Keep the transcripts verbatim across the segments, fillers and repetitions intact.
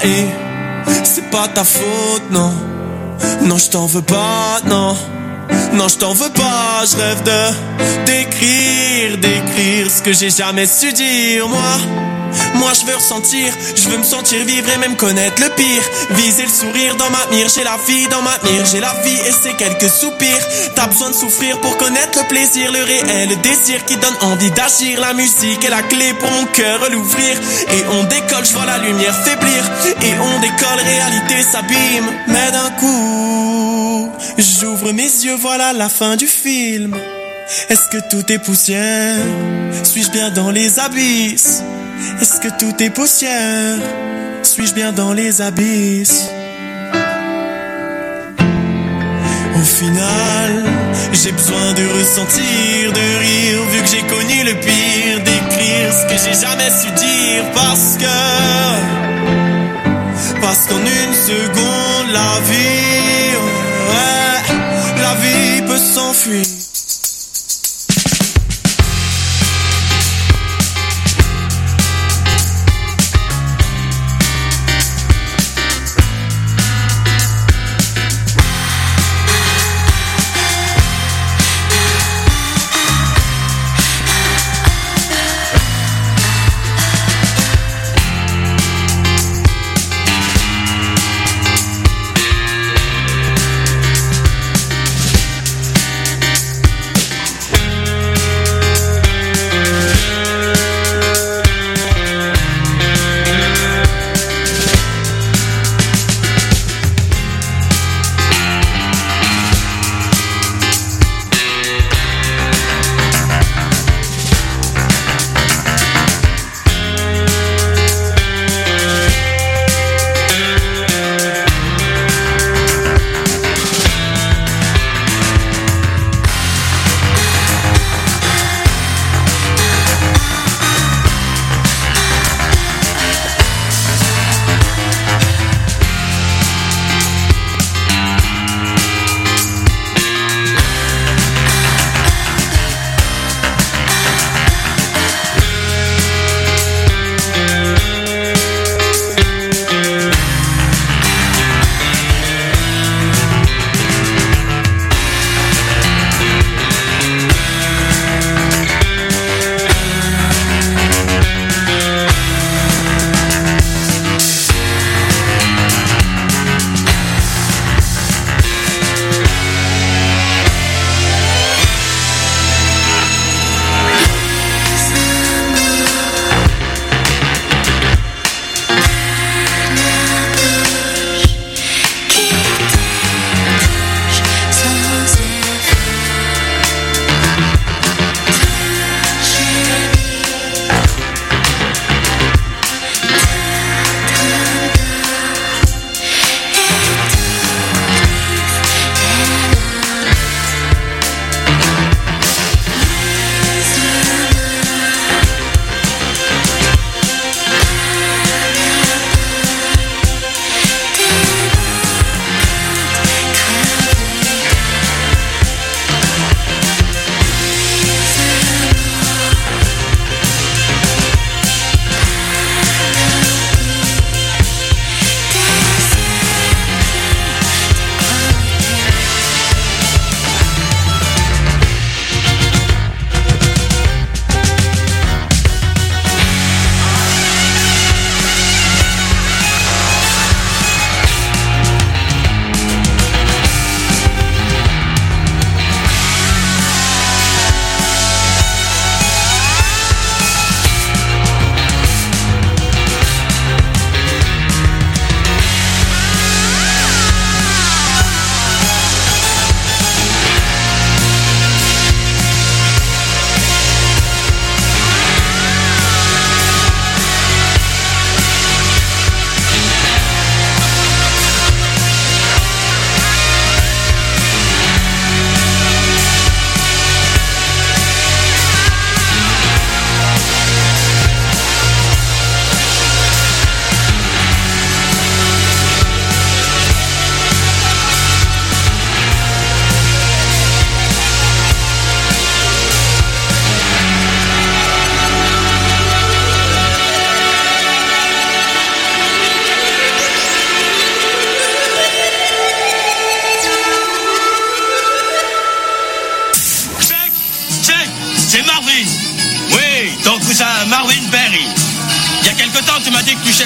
Et c'est pas ta faute, non. Non, je t'en veux pas, non. Non, je t'en veux pas, je rêve de d'écrire, d'écrire ce que j'ai jamais su dire, moi. Moi je veux ressentir, je veux me sentir vivre et même connaître le pire. Viser le sourire dans ma mire, j'ai la vie dans ma mire, j'ai la vie et c'est quelques soupirs. T'as besoin de souffrir pour connaître le plaisir, le réel, le désir qui donne envie d'agir. La musique est la clé pour mon cœur l'ouvrir. Et on décolle, je vois la lumière faiblir. Et on décolle, réalité s'abîme. Mais d'un coup, j'ouvre mes yeux, voilà la fin du film. Est-ce que tout est poussière? Suis-je bien dans les abysses? Est-ce que tout est poussière? Suis-je bien dans les abysses? Au final, j'ai besoin de ressentir, de rire, vu que j'ai connu le pire, d'écrire ce que j'ai jamais su dire, parce que, parce qu'en une seconde, la vie, ouais, la vie peut s'enfuir.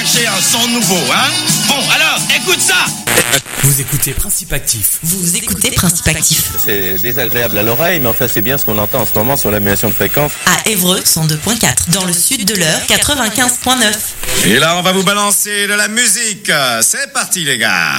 chercher un son nouveau, hein? Bon, alors, écoute ça! Vous écoutez Principe Actif. Vous écoutez Principe Actif. C'est désagréable à l'oreille, mais enfin c'est bien ce qu'on entend en ce moment sur l'annulation de fréquence. À Évreux, cent deux virgule quatre. Dans le sud de l'Eure, quatre-vingt-quinze virgule neuf. Et là, on va vous balancer de la musique. C'est parti, les gars.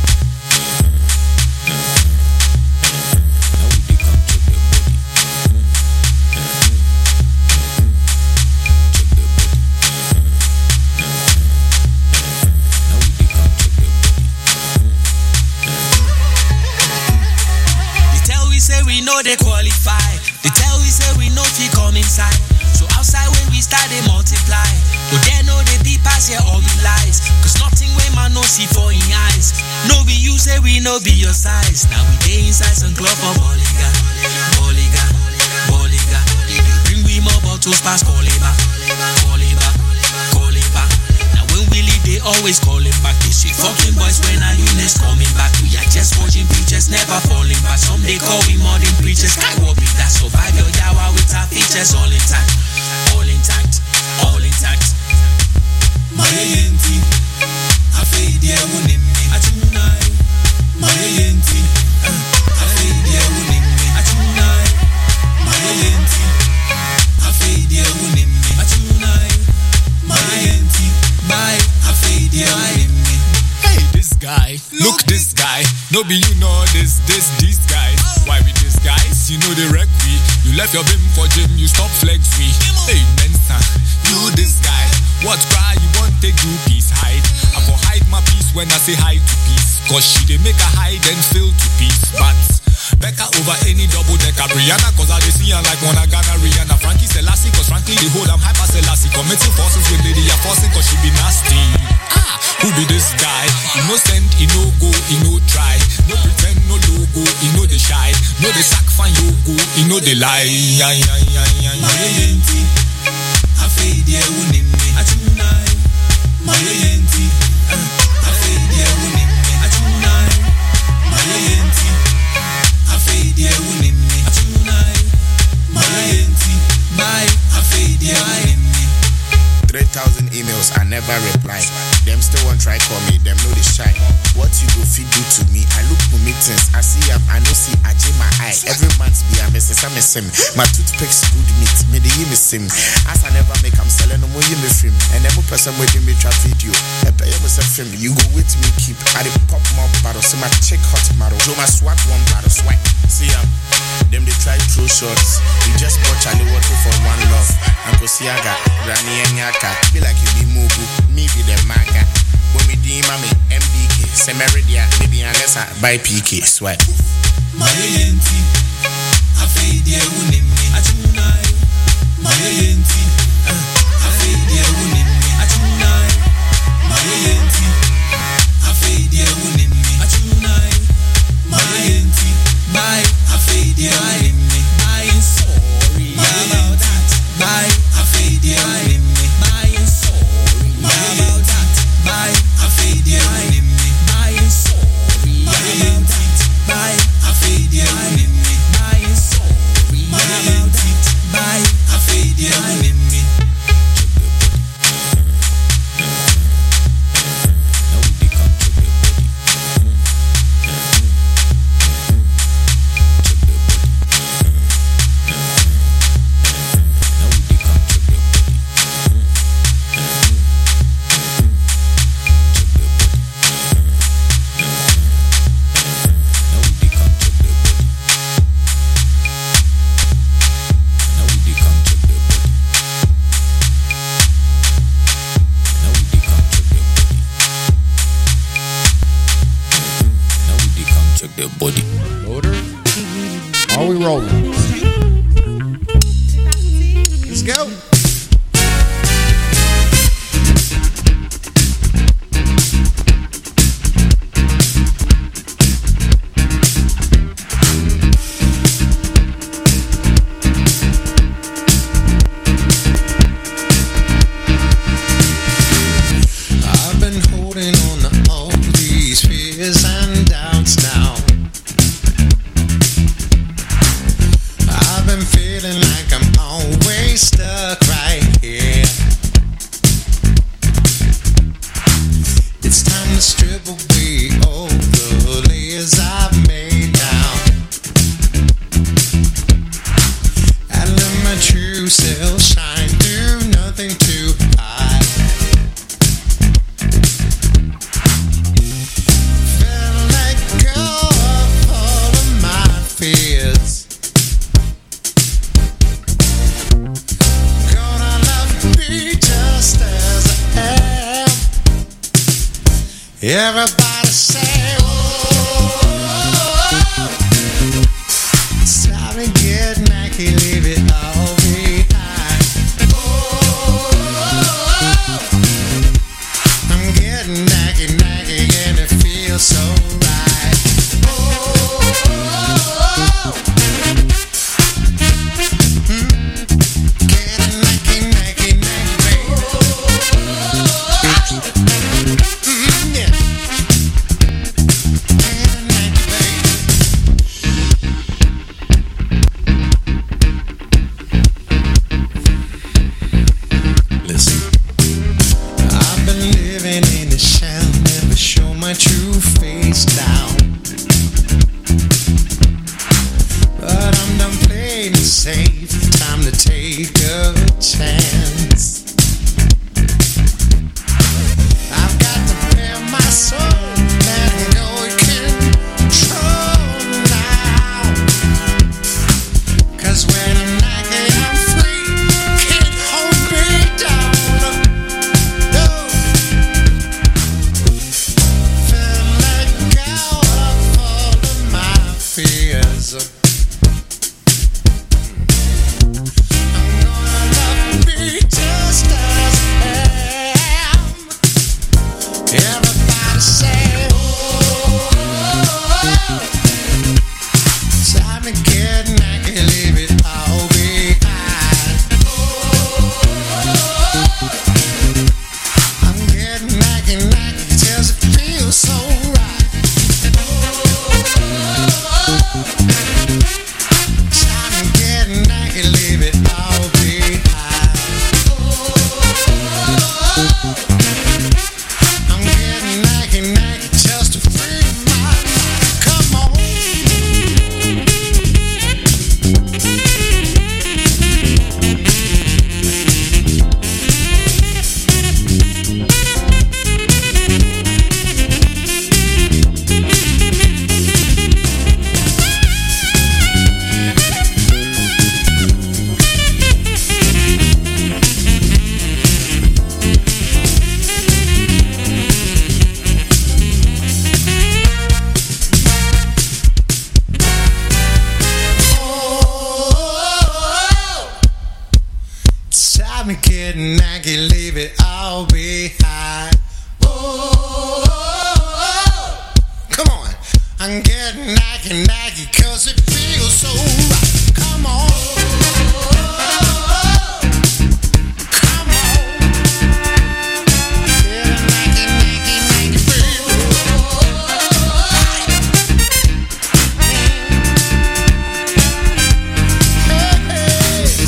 We know they qualify. They tell we say we know we come inside. So outside when we start they multiply. But they know they be pass here all the lies. Cause nothing when man no see for in eyes. No be you say we no be your size. Now we day inside some club for Bolliga. Bolliga, Bolliga. Bring we more bottles past Coliba. Coliba, Coliba. Now when we leave they always calling back. They say fucking boys when are you next coming back? We are just watching futures never falling back. Some they call we modern preachers. Skywalk with that survive your yawa with our features all intact. All intact, all intact. My auntie, I fade there winning me. I tonight. My auntie, I fade there winning me. I tonight. My auntie, I fade there winning me. I tonight. My auntie, bye. I fade there winning me. Hey, this guy, look this guy. No be you know this, this, these guys. Why with these guys? You know they wreck we. You left your bim for gym, you stop flex we. Hey, Mensa, you this guy. What cry you want take do peace hide? I for hide my peace when I say hi to peace. Cause she they make a hide and fill to peace. But Becca over any double decker Brianna. Cause I they see her like one Ghana Rihanna. Frankie Selassie, cause frankly they hold I'm hyper Selassie. Committing forces with lady are forcing cause she be nasty. Ah, who be this guy? Innocent, he no go, he no try. No pretend, no logo, he no they shy. No they sack fan logo, he no they lie. My auntie, I fade there winning me. I tonight. My auntie, I fade there winning me. I tonight. My auntie, I fade there winning me. I tonight. My auntie, bye. I fade there winning me. Three thousand emails, I never reply. Them still won't try call me, them know they shy. What you go feed do to me? I look for meetings, I see up, I know see I in my eye. Every month be a message, I'm a sim. My toothpicks good meat, me the me sim. As I never make, I'm selling no more me film. And then person waiting me trap video. I pay you myself film, you go with me keep. I the pop more bottle, see my chick hot model. Joe my swat one bottle, swipe. See ya. Them they try throw shots. We just bought Charlie Water for one love. Uncle Siaga, Granny and Yaka. Be like you be Mugu, me be the maga. When we D mommy, M D K, Semeridia, maybe unless I buy P K, swipe. My auntie, I fade there winning me. I tonight. My auntie, I fade there winning me. I tonight. My auntie, I fade there winning me. I tonight. My auntie, bye. I fade there winning me. I ain't sorry about that. Bye. I fade there winning me. I ain't sorry about that. Bye. I fade there winning me. I ain't sorry about that. Bye. I fade there winning me. I ain't sorry about that. Bye. I fade there winning me. Are we rolling? Let's go. I've been holding on to all these fears and doubts now. I've been feeling like I'm always stuck to strip away all the layers I've made now, and let my true self shine through nothing to hide. Felt let go of all of my fears. Gonna love me just as I am. Everybody say, oh, it's time to get Nike, leave it all behind. Oh, I'm getting Nike, Nike, and it feels so right. Oh, mm, getting Nike, Nike, Nike, baby. Mm, yeah. My true face down, but I'm done playing it safe. Time to take a chance. I've got to prepare my soul, let go of control now. 'Cause when I'm naked, I'm free. Can't hold me down. No. Fears. I'm gonna love me just as I am. Everybody say, oh, time to get naked, leave it all behind. Oh, I'm getting naked, naked, just it feels so right. Time to get naked, leave it all behind. I'm getting naked, naked just to free my mind. Come on. Time to get naked, leave it all behind. Oh, come on. I'm getting naked, naked, 'cause it feels so right. Come on. Come on. Get naked, naked, naked, baby. Hey, hey.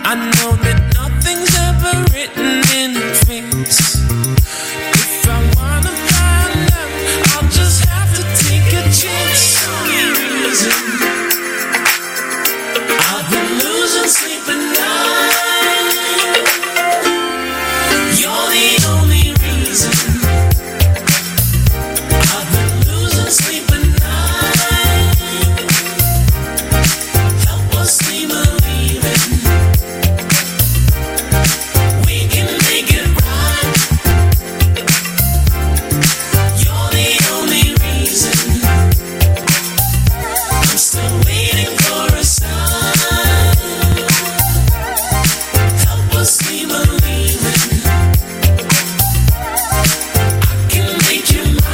I know that nothing's ever written in face. If I wanna find out, I'll just have to take a chance on the reason. I've been losing sleep at night. You're the only reason. I've been losing sleep at night. Help us be believing we can make it right. You're the only reason. I'm still waiting for a sign. Help us be believing I can make you mine.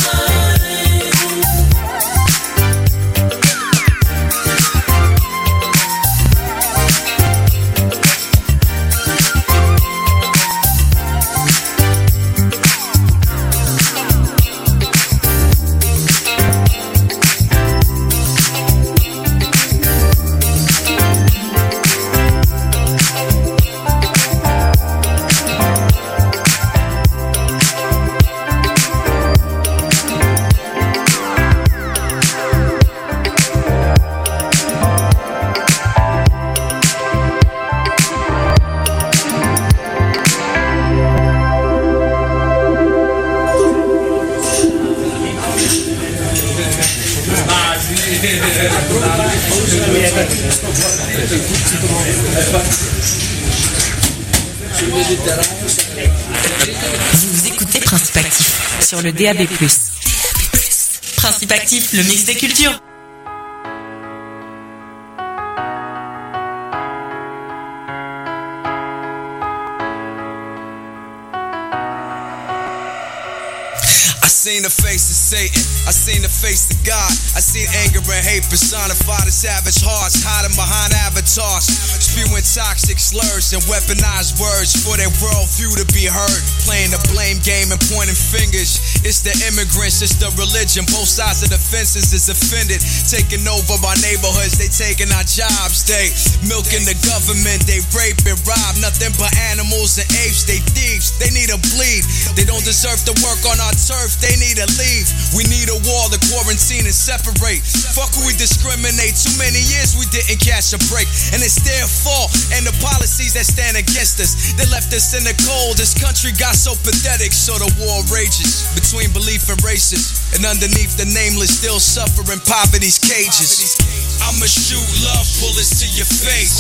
Vous écoutez Principe Actif sur le D A B plus. Principe Actif, le mix des cultures. I seen the face of Satan, I seen the face of God. I seen anger and hate personified as savage hearts, hiding behind avatars, spewing toxic slurs and weaponized words for their worldview to be heard. Playing the blame game and pointing fingers. It's the immigrants, it's the religion. Both sides of the fences is offended, taking over our neighborhoods. They taking our jobs, they milking the government. They rape and rob, nothing but animals and apes. They thieves, they need to bleed. They don't deserve to work on our turf, they need to leave. We need a wall to quarantine and separate. Fuck who we discriminate. Too many years we didn't catch a break, and it's their fault and the policies that stand against us. They left us in the cold. This country got so pathetic, so the war rages between belief and races, and underneath the nameless still suffering poverty's cages. I'ma shoot love bullets to your face,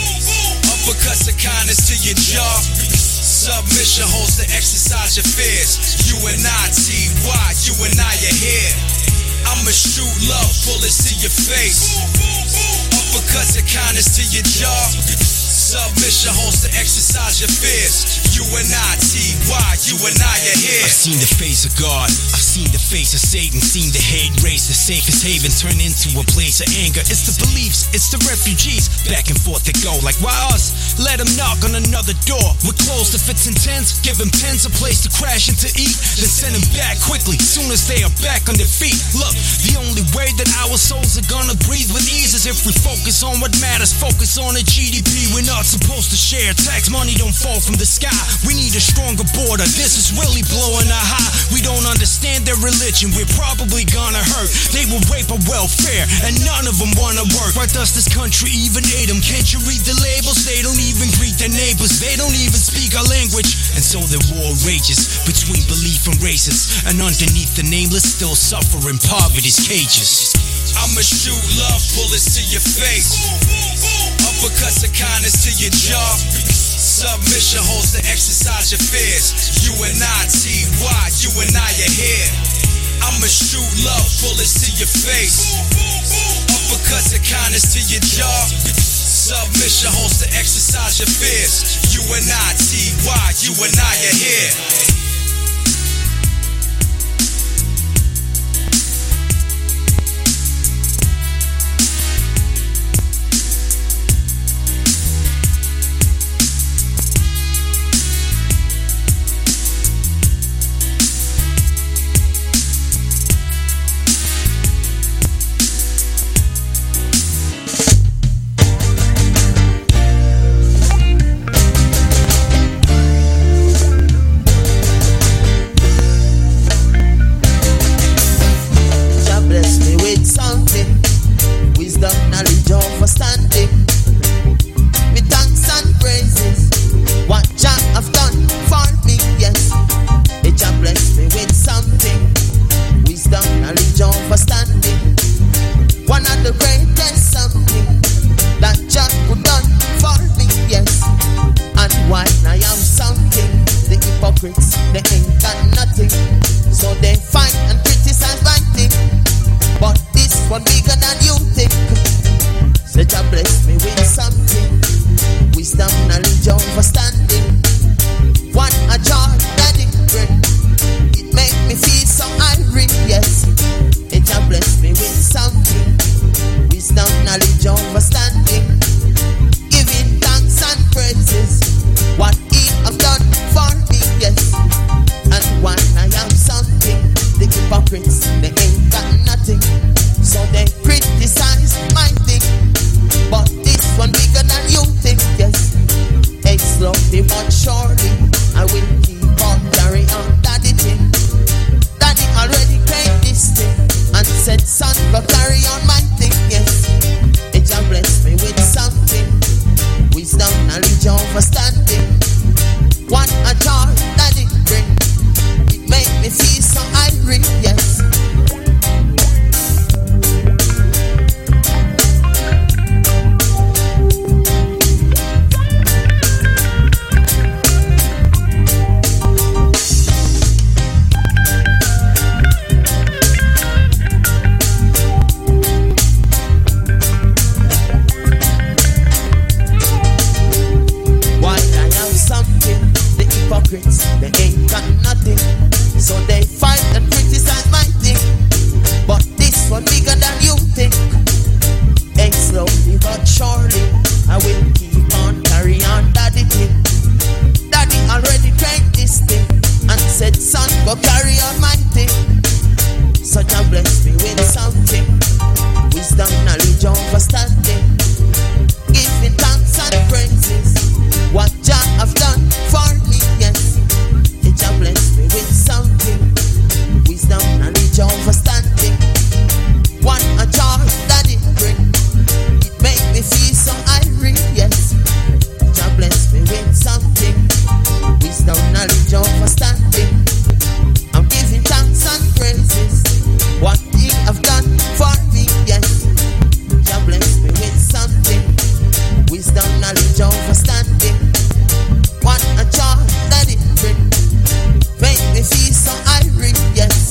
uppercuts of kindness to your jaw. Submission holds to exercise your fears. You and I, T Y, you and I are here. I'ma shoot love bullets to your face, uppercuts of kindness to your jaw. Submission holds to exercise your fears. You and I, T Y, you and I are here. I've seen the face of God, I've seen the face of Satan, seen the hate race, the safest haven turn into a place of anger. It's the beliefs, it's the refugees, back and forth they go. Like why us? Let them knock on another door. We're closed if it's intense, give them pens a place to crash and to eat, then send them back quickly, soon as they are back on their feet. Look, the only way that our souls are gonna breathe with ease is if we focus on what matters, focus on the G D P. We're not supposed to share, tax money don't fall from the sky. We need a stronger border, this is really blowing our high. We don't understand their religion, we're probably gonna hurt. They will rape our welfare, and none of them wanna work. Why does this country even hate them? Can't you read the labels? They don't even greet their neighbors, they don't even speak our language. And so the war rages between belief and races, and underneath the nameless still suffering poverty's cages. I'ma shoot love bullets to your face, uppercuts of kindness to your jaw. Submission holds to exercise your fears. You and I, T Y, you and I are here. I'ma shoot love bullets to your face, uppercuts of kindness to your jaw. Submission holds to exercise your fears. You and I, T Y, you and I are here. hypocrites, they ain't got nothing. So they fight and criticize my thing. But this one bigger than you think. So Jah bless me with something. Wisdom, knowledge, understanding. What a joy that it bring. It make me feel so irate, yes. It Jah bless me with something. Wisdom, knowledge, understanding. Giving thanks and praises. What He have done for me, yes. And when I have something, the hypocrites, they ain't got nothing. So they criticize my thing. But this one bigger than you think, yes. It's slowly but surely I will keep on carrying on daddy thing. Daddy already claimed this thing and said, son, go carry on my thing, yes. It Jah bless me with something. Wisdom, knowledge, understanding. What a joy that it bring. It make me feel so irate, yes. They ain't got nothing. So they fight and criticize my thing. But this one bigger than you think. And slowly but surely I will keep on carry on daddy thing. Daddy already claimed this thing and said, son, go carry on my thing. So Jah bless me with something. Wisdom, knowledge, understanding. Give me thanks and praises. What Jah have done for me, yes. It Jah bless me with something. Wisdom, knowledge, understanding. What a joy that it bring. It make me feel so irate, yes. Jah bless me with something. Wisdom, knowledge, understanding. I'm giving thanks and praises. What He have done for me, yes. Jah bless me with something. Wisdom, knowledge, understanding. What a joy that it bring. Make me feel so irate, yes.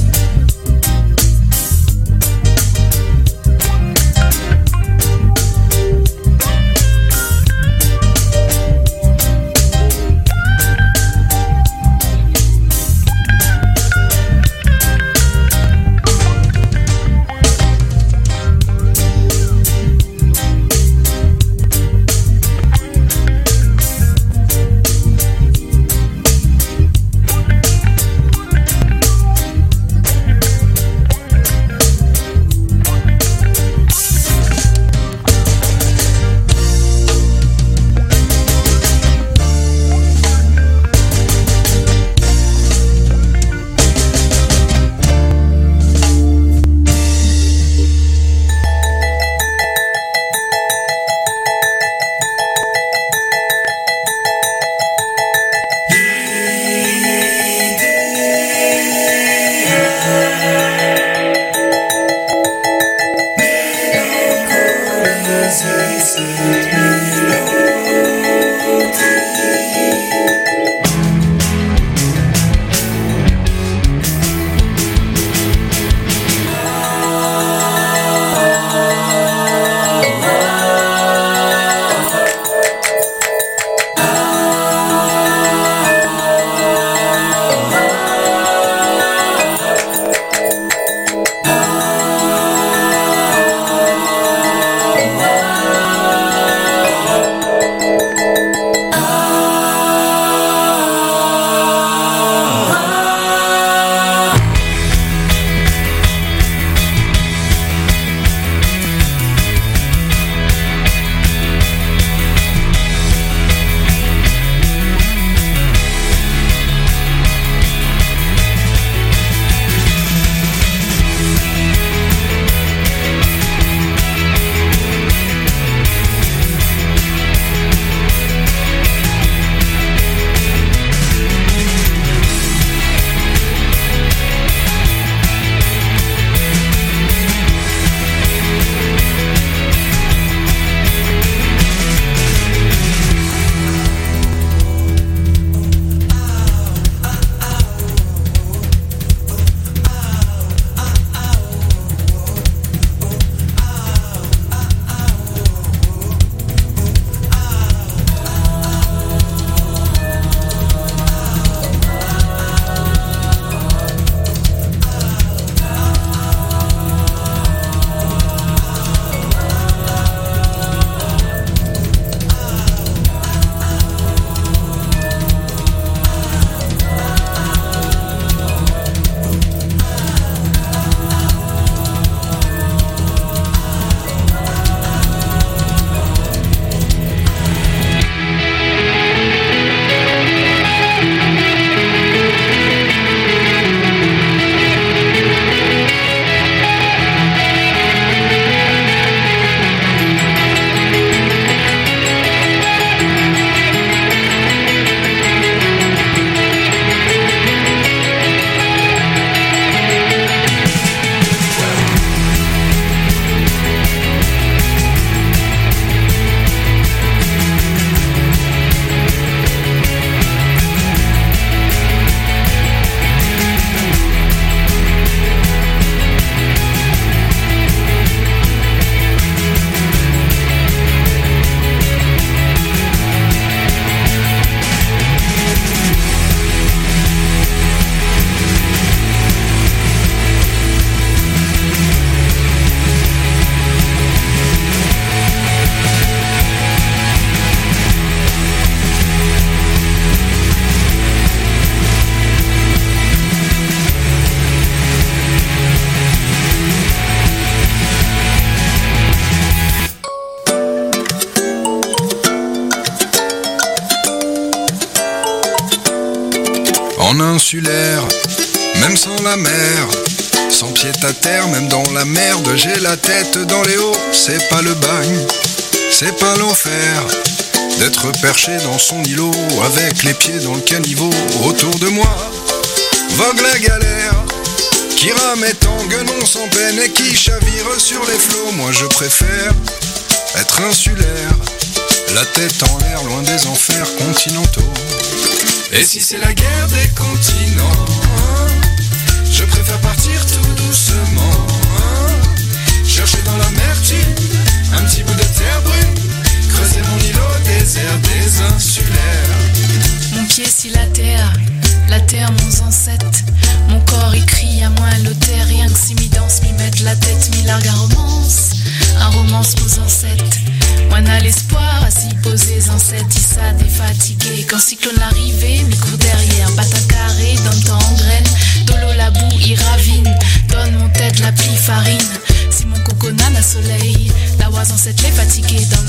insulaire, même sans la mer, sans pied à terre, même dans la merde, j'ai la tête dans les hauts. C'est pas le bagne, c'est pas l'enfer, d'être perché dans son îlot, avec les pieds dans le caniveau. Autour de moi, vogue la galère, qui rame et tangue non sans peine et qui chavire sur les flots. Moi je préfère être insulaire, la tête en l'air, loin des enfers continentaux. Et si c'est la guerre des continents, je préfère partir tout doucement, chercher dans l'amertume un petit bout de terre brune, creuser mon îlot désert des insulaires. Mon pied si la terre, la terre mon ancêtre. Mon corps écrit à moi l'auteur, rien que si mi danse, mi mette la tête, mi largue à romance. Un romance pour ancêtres. Moi n'a l'espoir à s'y poser ancêtres, Issa défatigué. Quand cyclone l'arrivée, mi court derrière, bata carré, donne temps en graine. Dolo la boue, il ravine, donne mon tête la pli farine. Si mon coconut n'a soleil, la oise ancêtre les fatigués dans